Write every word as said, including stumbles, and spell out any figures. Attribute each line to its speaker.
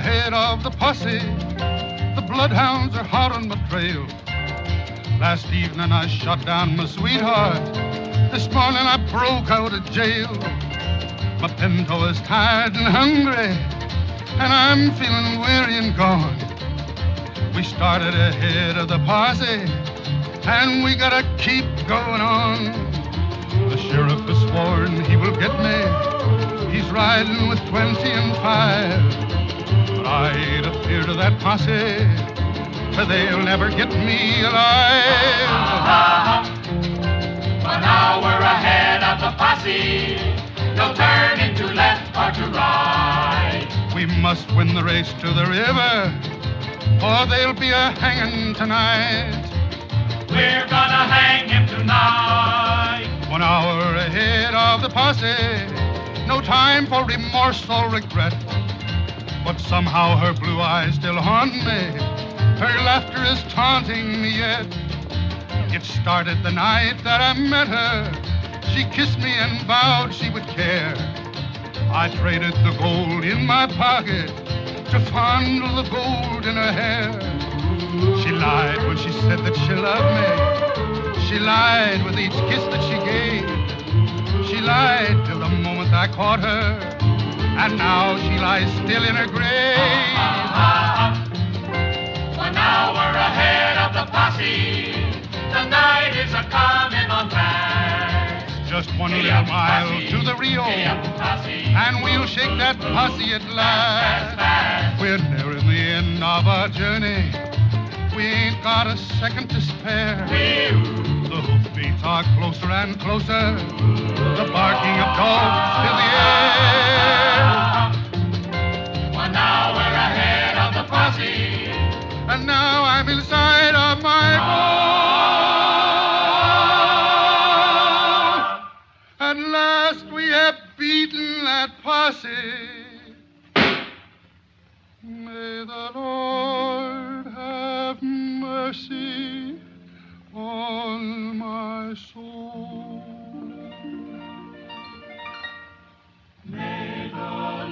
Speaker 1: ahead of the posse. The bloodhounds are hot on my trail. Last evening I shot down my sweetheart. This morning I broke out of jail. My pinto is tired and hungry, and I'm feeling weary and gone. We started ahead of the posse, and we gotta keep going on. The sheriff has sworn he will get me. He's riding with twenty and five. But I ain't afeard of that posse, for they'll never get me alive.
Speaker 2: Well, now we're ahead of the posse. No turning to left or to right.
Speaker 1: We must win the race to the river, or there'll be a hanging tonight.
Speaker 2: We're gonna hang him tonight.
Speaker 1: One hour ahead of the posse, no time for remorse or regret. But somehow her blue eyes still haunt me. Her laughter is taunting me yet. It started the night that I met her. She kissed me and vowed she would care. I traded the gold in my pocket to fondle the gold in her hair. She lied when she said that she loved me. She lied with each kiss that she gave. She lied till the moment I caught her, and now she lies still in her grave.
Speaker 2: Well, now we're ahead of the posse. The night is a-coming on fast.
Speaker 1: Just one little mile to the Rio, and we'll shake that posse at last. We're nearing the end of our journey. We ain't got a second to spare. The hoofbeats are closer and closer. The barking of dogs fill the air.
Speaker 2: Well, now we're ahead of the posse,
Speaker 1: and now I'm inside of my boat. At last we have beaten that posse. May the Lord have mercy on my soul.
Speaker 2: may the